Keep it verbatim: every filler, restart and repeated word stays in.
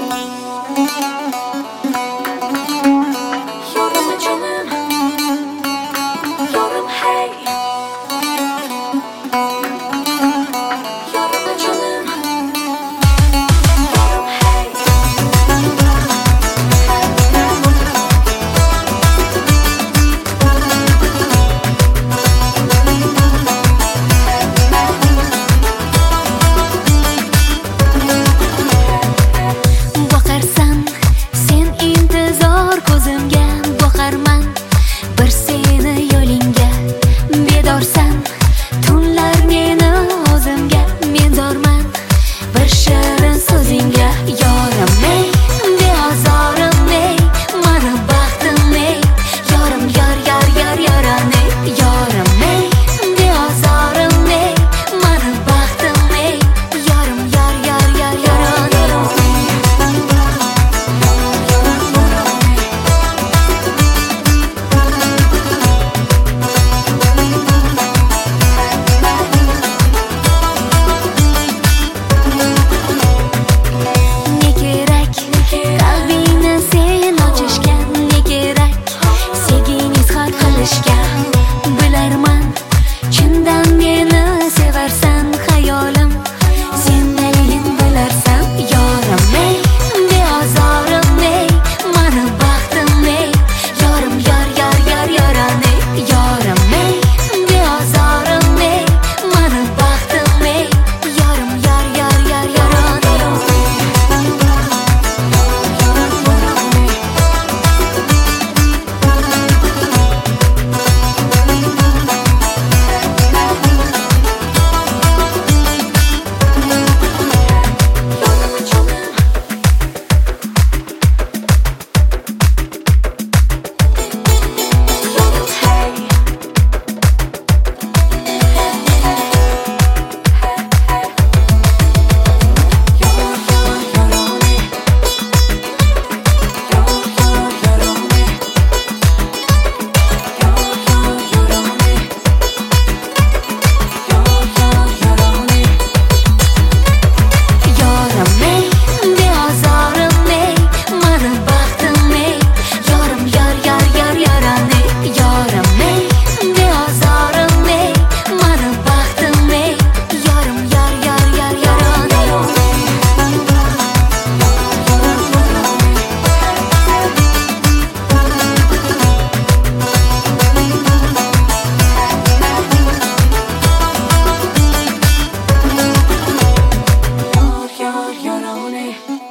Yorma canım, yorum hey. Yorma canım, yorum hey. Boqarsan sen intizor ko'zimga, boqarman bir seni yo'lingga. Bedorsan tunlar meni o'zimga, men zorman bir shirin so'zingga. Yorim ey, beozorim ey, mani baxtim ey, yorim yor yor yor yoran ey. Yorim ey, beozorim ey, mani baxtim ey, yorim yor yor yor yoran ey. Ne kerak qalbingni sen ochishga, ne kerak sevging izhor qilishga. Bilarman chindan meni sevarsan, xayolim sendaligin bilarsan. Yorim ey, beozorim ey, mani baxtim ey, yorim yor yor yor yoran ey. Yorim ey, beozorim ey, mani baxtim ey, yorim yor yor yor yoran ey. Yorma canım, yorum hey. Yor yor yorum hey. Yor yor yorum hey. Yor yor yorum hey. Yor yor yorum hey. Yorim ey, beozorim ey, mani baxtim ey, yorim yor yor yor yoran ey. Yorim ey, beozorim ey, mani baxtim ey, yorim yor yor yor yoran ey. Yor yor yorum hey.